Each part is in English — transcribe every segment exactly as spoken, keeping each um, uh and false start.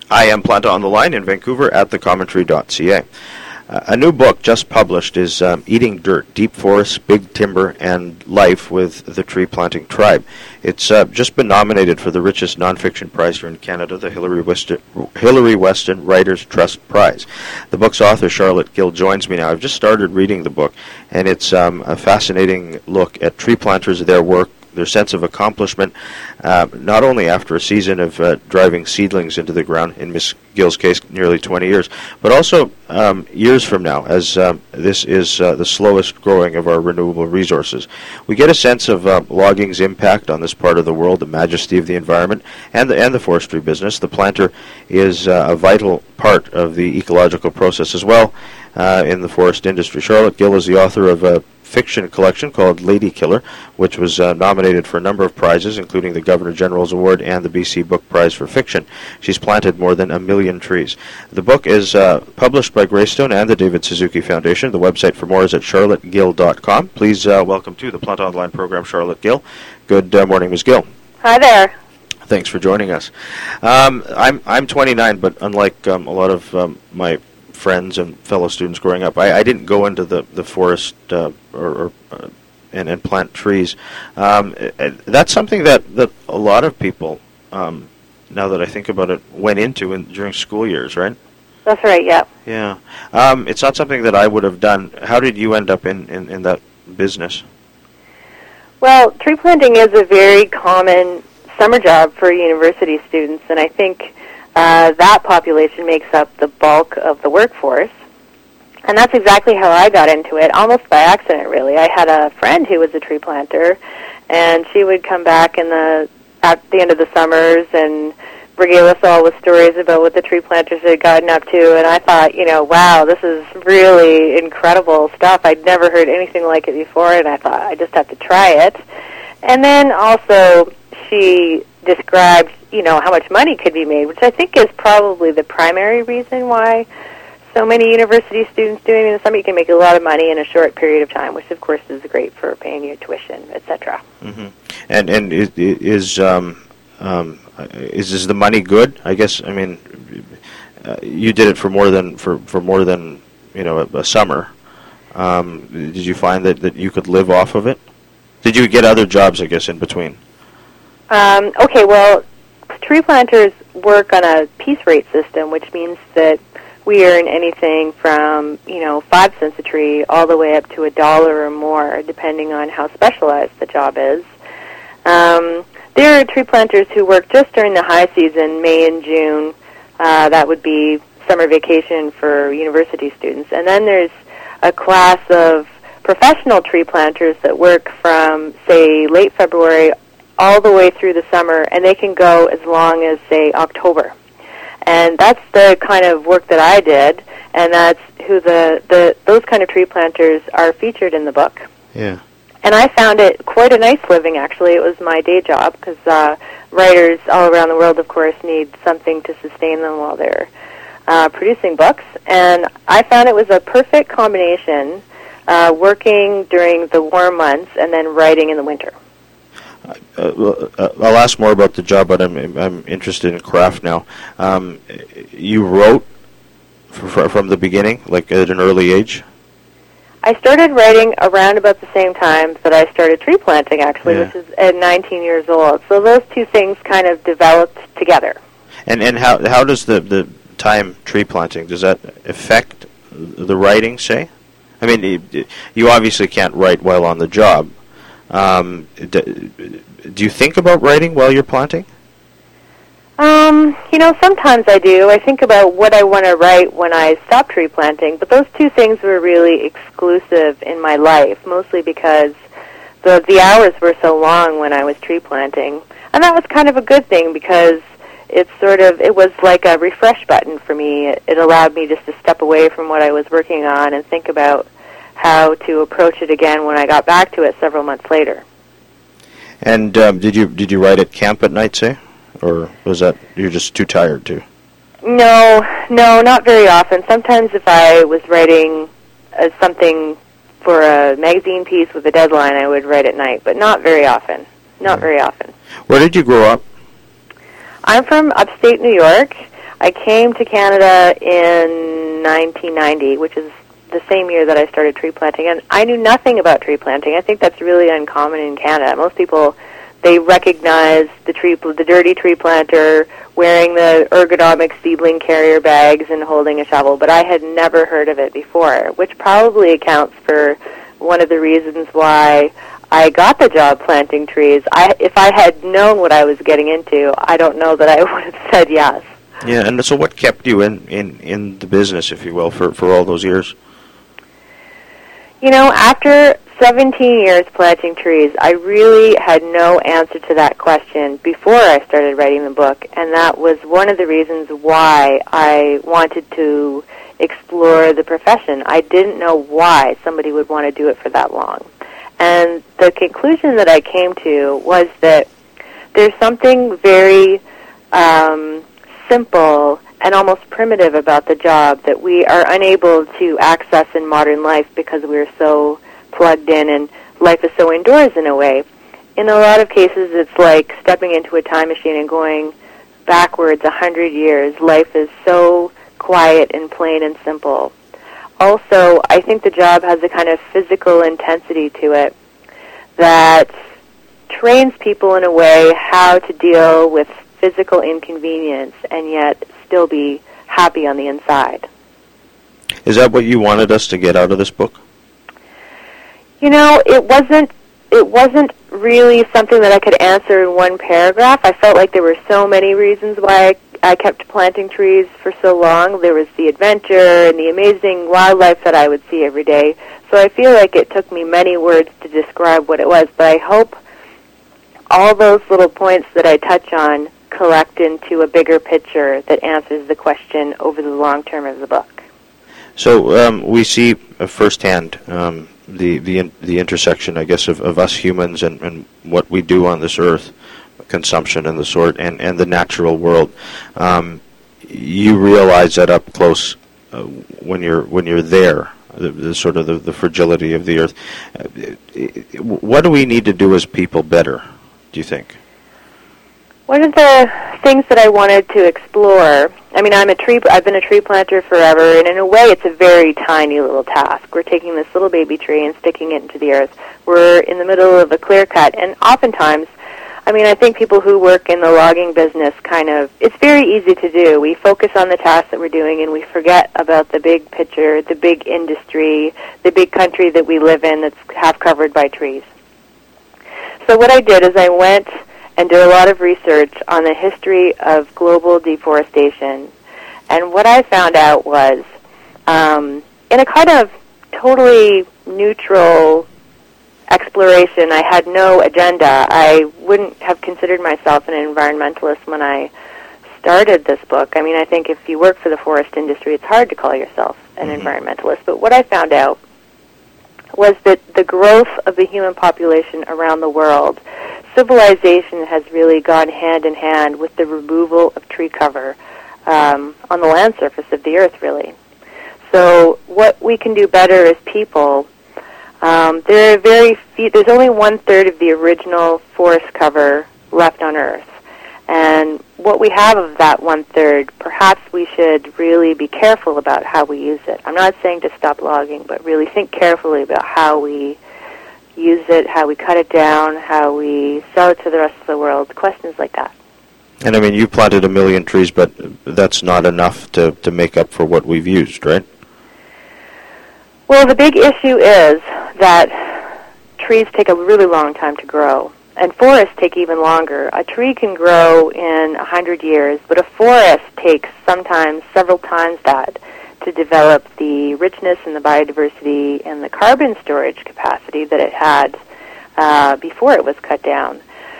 I am Planta on the Line in Vancouver at the commentary dot c a. Uh, a new book just published is um, Eating Dirt, Deep Forests, Big Timber, and Life with the Tree Planting Tribe. It's uh, just been nominated for the richest nonfiction prize here in Canada, the Hillary Weston, Hillary Weston Writers' Trust Prize. The book's author, Charlotte Gill, joins me now. I've just started reading the book, and it's um, a fascinating look at tree planters, their work, their sense of accomplishment, uh, not only after a season of uh, driving seedlings into the ground, in Miss Gill's case, nearly twenty years, but also um, years from now, as um, this is uh, the slowest growing of our renewable resources. We get a sense of uh, logging's impact on this part of the world, the majesty of the environment, and the, and the forestry business. The planter is uh, a vital part of the ecological process as well uh, in the forest industry. Charlotte Gill is the author of a fiction collection called Lady Killer, which was uh, nominated for a number of prizes, including the Governor General's Award and the B C Book Prize for Fiction. She's planted more than a million trees. The book is uh, published by Greystone and the David Suzuki Foundation. The website for more is at charlotte gill dot com. Please uh, welcome to the Planta Online program, Charlotte Gill. Good uh, morning, Miz Gill. Hi there. Thanks for joining us. Um, I'm I'm twenty-nine, but unlike um, a lot of um, my friends and fellow students growing up, I, I didn't go into the the forest uh, or, or uh, and, and plant trees. Um, it, that's something that, that a lot of people, um, now that I think about it, went into in, during school years, right? That's right. Yeah. Yeah. Um, it's not something that I would have done. How did you end up in, in, in that business? Well, tree planting is a very common summer job for university students, and I think Uh, that population makes up the bulk of the workforce. And that's exactly how I got into it, almost by accident, really. I had a friend who was a tree planter, and she would come back in the at the end of the summers and regale us all with stories about what the tree planters had gotten up to. And I thought, you know, wow, this is really incredible stuff. I'd never heard anything like it before, and I thought I just have to try it. And then also she described, you know, how much money could be made, which I think is probably the primary reason why so many university students doing it in the summer. You can make a lot of money in a short period of time, which of course is great for paying your tuition, et cetera. Mm-hmm. And and is is, um, um, is is the money good? I guess I mean uh, you did it for more than for, for more than you know a, a summer. Um, did you find that, that you could live off of it? Did you get other jobs, I guess, in between? Um, okay, well, tree planters work on a piece rate system, which means that we earn anything from, you know, five cents a tree all the way up to a dollar or more, depending on how specialized the job is. Um, there are tree planters who work just during the high season, May and June. Uh, that would be summer vacation for university students. And then there's a class of professional tree planters that work from, say, late February all the way through the summer, and they can go as long as, say, October. And that's the kind of work that I did, and that's who the, the those kind of tree planters are featured in the book. Yeah. And I found it quite a nice living, actually. It was my day job, because uh, writers all around the world, of course, need something to sustain them while they're uh, producing books. And I found it was a perfect combination, uh, working during the warm months and then writing in the winter. Uh, well, uh, I'll ask more about the job, but I'm I'm interested in craft now. Um, you wrote f- from the beginning, like at an early age? I started writing around about the same time that I started tree planting, actually, Yeah. which is at nineteen years old. So those two things kind of developed together. And and how how does the, the time tree planting, does that affect the writing, say? I mean, you obviously can't write while on the job. Um, do, do you think about writing while you're planting? Um, you know, sometimes I do. I think about what I want to write when I stop tree planting, but those two things were really exclusive in my life, mostly because the the hours were so long when I was tree planting. And that was kind of a good thing, because it's sort of, it was like a refresh button for me. It, it allowed me just to step away from what I was working on and think about how to approach it again when I got back to it several months later. And um, did you did you write at camp at night, say? Or was that you're just too tired to? No, no, not very often. Sometimes if I was writing uh, something for a magazine piece with a deadline, I would write at night, but not very often. Not very often. Where did you grow up? I'm from upstate New York. I came to Canada in nineteen ninety, which is the same year that I started tree planting, and I knew nothing about tree planting. I think that's really uncommon in Canada. Most people, they recognize the tree, the dirty tree planter wearing the ergonomic seedling carrier bags and holding a shovel, but I had never heard of it before, which probably accounts for one of the reasons why I got the job planting trees. I, if I had known what I was getting into, I don't know that I would have said yes. Yeah, and so what kept you in, in, in the business, if you will, for, for all those years? You know, after seventeen years planting trees, I really had no answer to that question before I started writing the book, and that was one of the reasons why I wanted to explore the profession. I didn't know why somebody would want to do it for that long. And the conclusion that I came to was that there's something very um, simple and almost primitive about the job that we are unable to access in modern life because we're so plugged in and life is so indoors in a way. In a lot of cases, it's like stepping into a time machine and going backwards a hundred years. Life is so quiet and plain and simple. Also, I think the job has a kind of physical intensity to it that trains people in a way how to deal with physical inconvenience and yet still be happy on the inside. Is that what you wanted us to get out of this book? You know, it wasn't it wasn't really something that I could answer in one paragraph. I felt like there were so many reasons why I, I kept planting trees for so long. There was the adventure and the amazing wildlife that I would see every day. So I feel like it took me many words to describe what it was, but I hope all those little points that I touch on collect into a bigger picture that answers the question over the long term of the book. So um, we see uh, firsthand um, the the in, the intersection, I guess, of, of us humans and, and what we do on this earth, consumption and the sort, and, and the natural world. Um, you realize that up close uh, when you're when you're there, the, the sort of the, the fragility of the earth. Uh, what do we need to do as people better, do you think? One of the things that I wanted to explore, I mean, I'm a tree, I've been a tree planter forever, and in a way it's a very tiny little task. We're taking this little baby tree and sticking it into the earth. We're in the middle of a clear cut, and oftentimes, I mean, I think people who work in the logging business kind of, it's very easy to do. We focus on the task that we're doing, and we forget about the big picture, the big industry, the big country that we live in that's half covered by trees. So what I did is I went and did a lot of research on the history of global deforestation. And what I found out was, um, in a kind of totally neutral exploration, I had no agenda. I wouldn't have considered myself an environmentalist when I started this book. I mean, I think if you work for the forest industry, it's hard to call yourself an mm-hmm. environmentalist. But what I found out was that the growth of the human population around the world, civilization has really gone hand in hand with the removal of tree cover um, on the land surface of the earth, really. So what we can do better as people, um, there are very few, there's only one-third of the original forest cover left on earth. And what we have of that one-third, perhaps we should really be careful about how we use it. I'm not saying to stop logging, but really think carefully about how we use it, how we cut it down, how we sell it to the rest of the world, questions like that. And I mean, you planted a million trees, but that's not enough to, to make up for what we've used, right? Well, the big issue is that trees take a really long time to grow. And forests take even longer. A tree can grow in a hundred years, but a forest takes sometimes several times that to develop the richness and the biodiversity and the carbon storage capacity that it had uh, before it was cut down.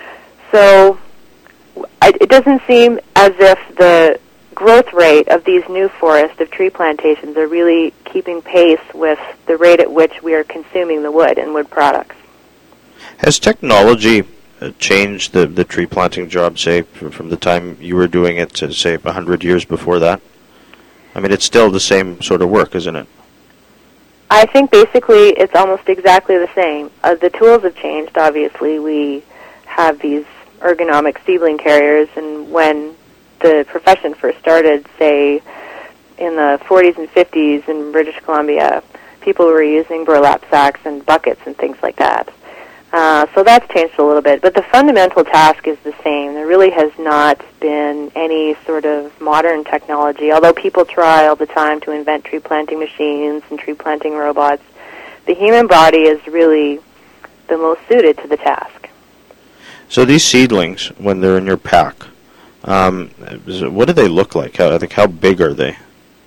So I, it doesn't seem as if the growth rate of these new forests of tree plantations are really keeping pace with the rate at which we are consuming the wood and wood products. Has technology uh, changed the, the tree planting job, say, from, from the time you were doing it to, say, a hundred years before that? I mean, it's still the same sort of work, isn't it? I think basically it's almost exactly the same. Uh, the tools have changed, obviously. We have these ergonomic seedling carriers, and when the profession first started, say, in the forties and fifties in British Columbia, people were using burlap sacks and buckets and things like that. Uh, so that's changed a little bit, but the fundamental task is the same. There really has not been any sort of modern technology, although people try all the time to invent tree planting machines and tree planting robots. The human body is really the most suited to the task. So these seedlings, when they're in your pack, um, what do they look like? How, I think, how big are they?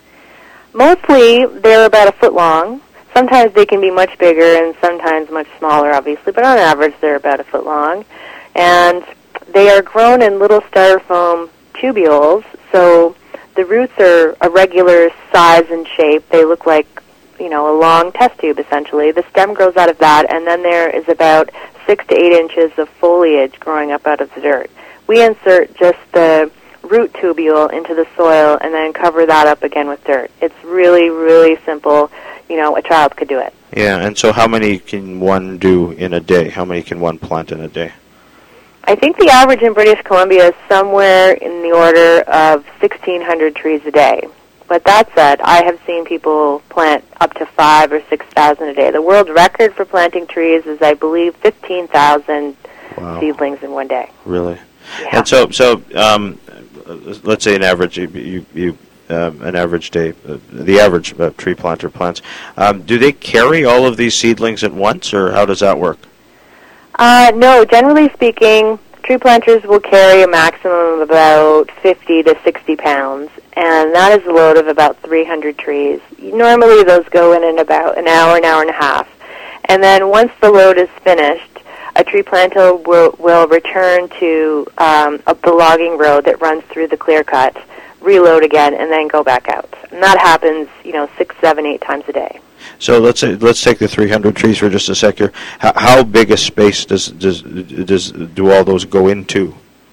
Mostly, they're about a foot long. Sometimes they can be much bigger and sometimes much smaller, obviously, but on average they're about a foot long. And they are grown in little styrofoam tubules, so the roots are a regular size and shape. They look like, you know, a long test tube, essentially. The stem grows out of that, and then there is about six to eight inches of foliage growing up out of the dirt. We insert just the root tubule into the soil and then cover that up again with dirt. It's really, really simple. You know, a child could do it. Yeah, and so how many can one do in a day? How many can one plant in a day? I think the average in British Columbia is somewhere in the order of sixteen hundred trees a day. But that said, I have seen people plant up to five or six thousand a day. The world record for planting trees is, I believe, fifteen thousand wow. seedlings in one day. Really? Yeah. And so, so um, let's say an average, you, you, you um, an average day, uh, the average uh, tree planter plants. Um, do they carry all of these seedlings at once, or how does that work? Uh, no, generally speaking, tree planters will carry a maximum of about fifty to sixty pounds, and that is a load of about three hundred trees. Normally those go in in about an hour, an hour and a half. And then once the load is finished, a tree planter will, will return to um, up the logging road that runs through the clear cut, reload again, and then go back out. And that happens, you know, six, seven, eight times a day. So let's say, let's take the three hundred trees for just a sec here. How, how big a space does does does do all those go into?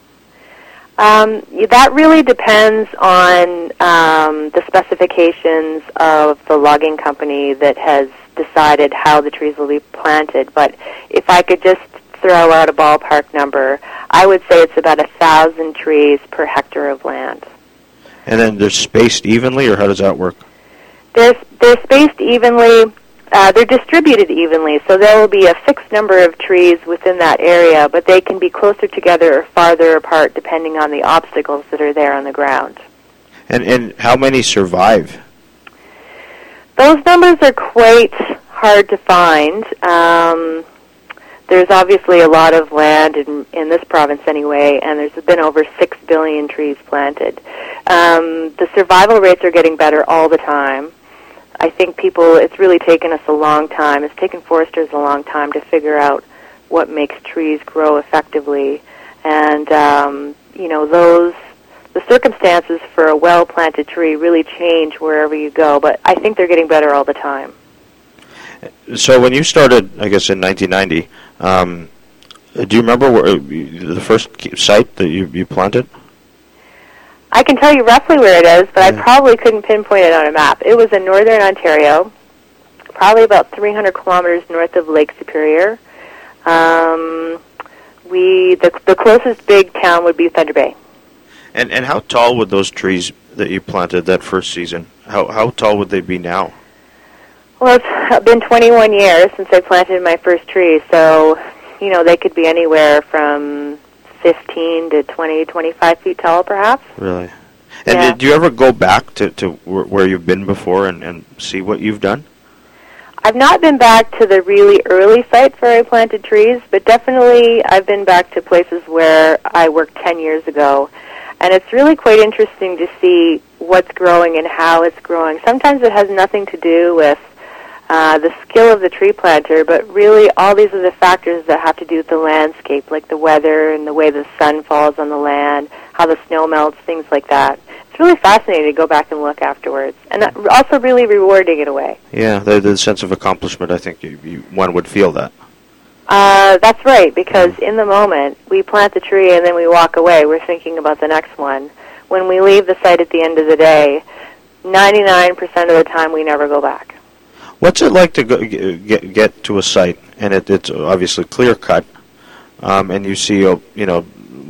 Um, that really depends on um, the specifications of the logging company that has decided how the trees will be planted. But if I could just throw out a ballpark number, I would say it's about a thousand trees per hectare of land. And then they're spaced evenly, or how does that work? They're, they're spaced evenly. Uh, they're distributed evenly, so there will be a fixed number of trees within that area, but they can be closer together or farther apart depending on the obstacles that are there on the ground. And and how many survive? Those numbers are quite hard to find. Um, there's obviously a lot of land in, in this province anyway, and there's been over six billion trees planted. Um, the survival rates are getting better all the time. I think people, it's really taken us a long time. It's taken foresters a long time to figure out what makes trees grow effectively. And, um, you know, those, the circumstances for a well-planted tree really change wherever you go, but I think they're getting better all the time. So when you started, I guess, in nineteen ninety, um, do you remember where, the first site that you, you planted? I can tell you roughly where it is, but yeah. I probably couldn't pinpoint it on a map. It was in northern Ontario, probably about three hundred kilometers north of Lake Superior. Um, we the, the closest big town would be Thunder Bay. And and how tall would those trees that you planted that first season, how how tall would they be now? Well, it's been twenty-one years since I planted my first tree, so, you know, they could be anywhere from fifteen to twenty, twenty-five feet tall, perhaps. Really? And yeah. did you ever go back to, to where you've been before and, and see what you've done? I've not been back to the really early sites where I planted trees, but definitely I've been back to places where I worked ten years ago. And it's really quite interesting to see what's growing and how it's growing. Sometimes it has nothing to do with Uh, the skill of the tree planter, but really all these are the factors that have to do with the landscape, like the weather and the way the sun falls on the land, how the snow melts, things like that. It's really fascinating to go back and look afterwards, and also really rewarding in a way. Yeah, the, the sense of accomplishment, I think you, you, one would feel that. Uh, that's right, because in the moment, we plant the tree and then we walk away. We're thinking about the next one. When we leave the site at the end of the day, ninety-nine percent of the time we never go back. What's it like to go, get get to a site and it, it's obviously clear cut, um, and you see, you know,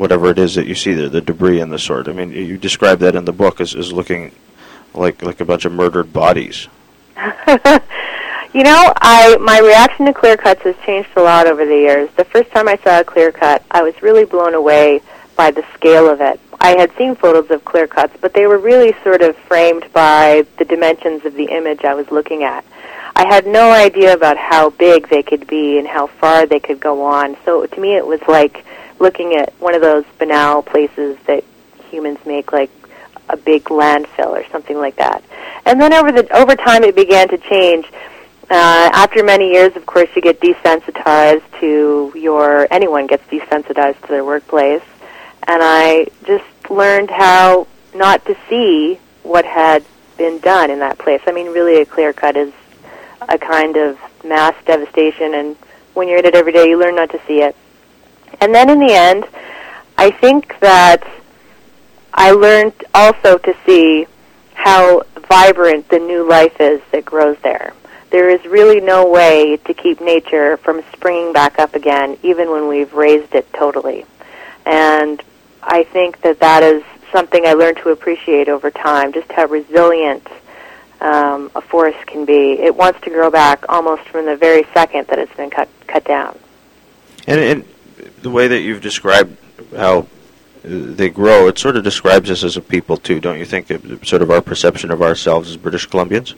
whatever it is that you see there, the debris and the sort. I mean, you describe that in the book as, as looking like like a bunch of murdered bodies. You know, I my reaction to clear cuts has changed a lot over the years. The first time I saw a clear cut, I was really blown away by the scale of it. I had seen photos of clear cuts, but they were really sort of framed by the dimensions of the image I was looking at. I had no idea about how big they could be and how far they could go on. So to me it was like looking at one of those banal places that humans make, like a big landfill or something like that. And then over the over time it began to change. Uh, after many years, of course, you get desensitized to your, anyone gets desensitized to their workplace. And I just learned how not to see what had been done in that place. I mean, really a clear cut is a kind of mass devastation, and when you're in it every day, you learn not to see it. And then in the end, I think that I learned also to see how vibrant the new life is that grows there. There is really no way to keep nature from springing back up again, even when we've raised it totally. And I think that that is something I learned to appreciate over time, just how resilient um, a forest can be. It wants to grow back almost from the very second that it's been cut cut down. And, and the way that you've described how they grow, it sort of describes us as a people too, don't you think? It, sort of our perception of ourselves as British Columbians?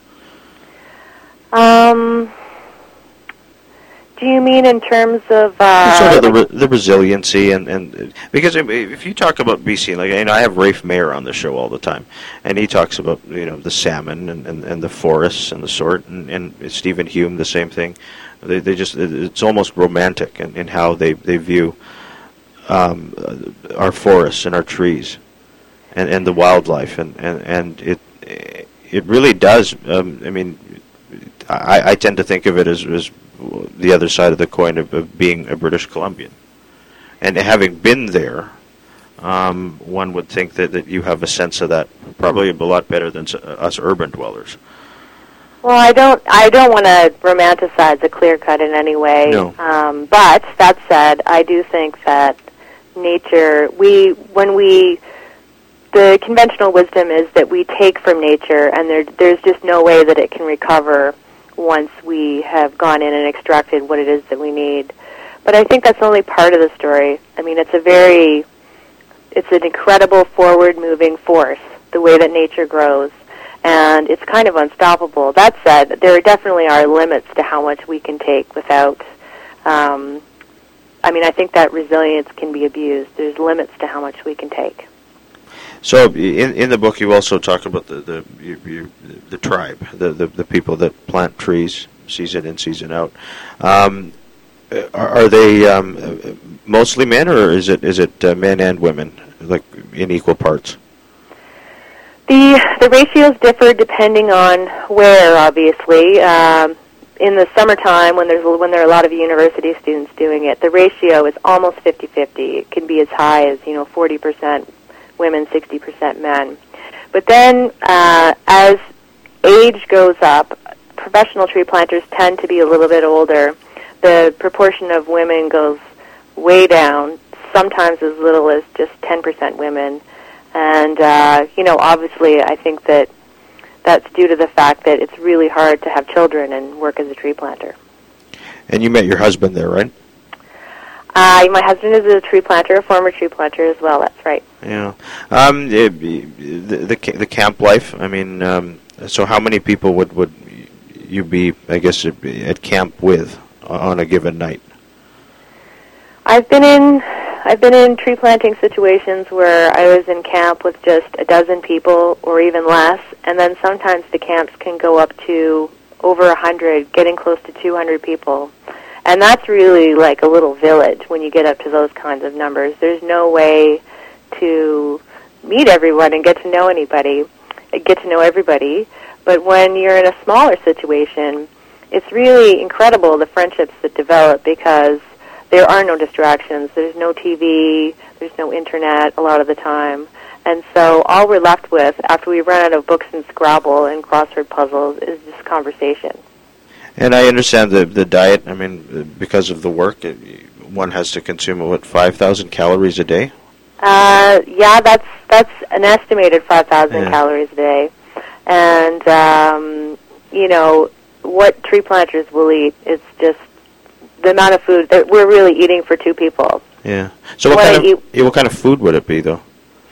Um, do you mean in terms of uh, sort of the, re- the resiliency and, and because if you talk about B C, like, you know, I have Rafe Mayer on the show all the time, and he talks about, you know, the salmon and, and, and the forests and the sort, and, and Stephen Hume, the same thing. They they just it's almost romantic in, in how they they view um, our forests and our trees and, and the wildlife, and, and, and it it really does. Um, I mean. I, I tend to think of it as, as the other side of the coin of, of being a British Columbian. And having been there, um, one would think that, that you have a sense of that probably a lot better than us urban dwellers. Well, I don't I don't want to romanticize a clear cut in any way. No. Um, but that said, I do think that nature, we when we the conventional wisdom is that we take from nature, and there there's just no way that it can recover once we have gone in and extracted what it is that we need. But I think that's only part of the story. I mean, it's a very, it's an incredible forward-moving force, the way that nature grows, and it's kind of unstoppable. That said, there definitely are limits to how much we can take without, um, I mean, I think that resilience can be abused. There's limits to how much we can take. So in in the book, you also talk about the the you, you, the tribe, the, the the people that plant trees season in, season out. Um, are, are they um, mostly men, or is it is it uh, men and women, like in equal parts? The the ratios differ depending on where, obviously. Um, in the summertime, when there's when there are a lot of university students doing it, the ratio is almost fifty-fifty. It can be as high as, you know, forty percent women, sixty percent men. But then uh, as age goes up, professional tree planters tend to be a little bit older. The proportion of women goes way down, sometimes as little as just ten percent women. And, uh, you know, obviously I think that that's due to the fact that it's really hard to have children and work as a tree planter. And you met your husband there, right? Uh, my husband is a tree planter, a former tree planter as well, that's right. Yeah. Um, the, the, the camp life, I mean, um, so how many people would, would you be, I guess, at camp with on a given night? I've been in I've been in tree planting situations where I was in camp with just a dozen people or even less, and then sometimes the camps can go up to over a hundred, getting close to two hundred people. And that's really like a little village when you get up to those kinds of numbers. There's no way to meet everyone and get to know anybody, get to know everybody. But when you're in a smaller situation, it's really incredible the friendships that develop because there are no distractions. There's no T V. There's no internet a lot of the time. And so all we're left with after we run out of books and Scrabble and crossword puzzles is this conversation. And I understand the the diet. I mean, because of the work, it, one has to consume, what, five thousand calories a day? Uh, yeah, that's that's an estimated five thousand Yeah. calories a day. And, um, you know, what tree planters will eat is just the amount of food that we're really eating for two people. Yeah. So what What kind I of eat- yeah, what kind of food would it be, though?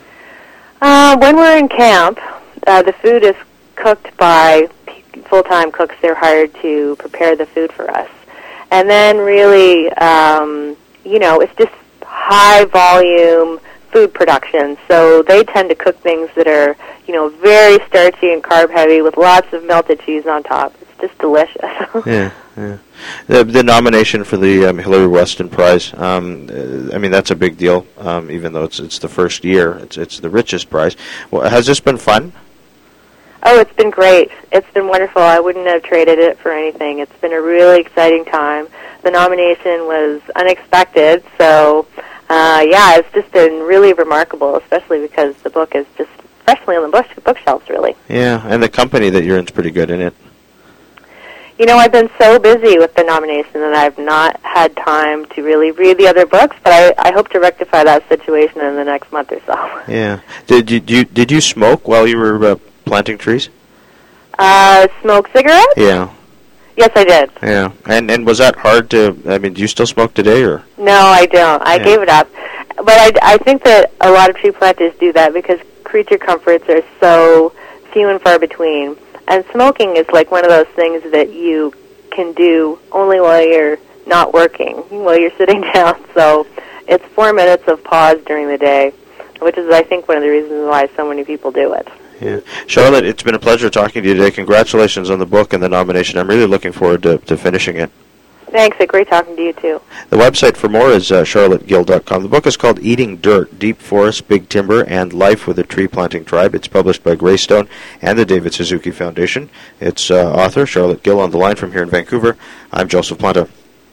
Uh, when we're in camp, uh, the food is cooked by p- full-time cooks. They're hired to prepare the food for us. And then really, um, you know, it's just high-volume food production. So they tend to cook things that are, you know, very starchy and carb-heavy with lots of melted cheese on top. It's just delicious. Yeah, yeah. The, the nomination for the um, Hillary Weston Prize, um, uh, I mean, that's a big deal, um, even though it's it's the first year. It's it's the richest prize. Well, has this been fun? Oh, it's been great. It's been wonderful. I wouldn't have traded it for anything. It's been a really exciting time. The nomination was unexpected, so uh, yeah, it's just been really remarkable, especially because the book is just freshly on the book- bookshelves, really. Yeah, and the company that you're in is pretty good in it. You know, I've been so busy with the nomination that I've not had time to really read the other books, but I, I hope to rectify that situation in the next month or so. Yeah. Did you, did you did you smoke while you were uh, planting trees? Uh, smoke cigarettes? Yeah. Yes, I did. Yeah. And and was that hard to? I mean, do you still smoke today, or? No, I don't. I Yeah. gave it up. But I, I think that a lot of tree planters do that because creature comforts are so few and far between. And smoking is like one of those things that you can do only while you're not working, while you're sitting down. So it's four minutes of pause during the day, which is, I think, one of the reasons why so many people do it. Yeah. Charlotte, it's been a pleasure talking to you today. Congratulations on the book and the nomination. I'm really looking forward to, to finishing it. Thanks. It's great talking to you, too. The website for more is uh, charlotte gill dot com. The book is called Eating Dirt, Deep Forest, Big Timber, and Life with a Tree Planting Tribe. It's published by Greystone and the David Suzuki Foundation. Its uh, author, Charlotte Gill, on the line from here in Vancouver. I'm Joseph Planta.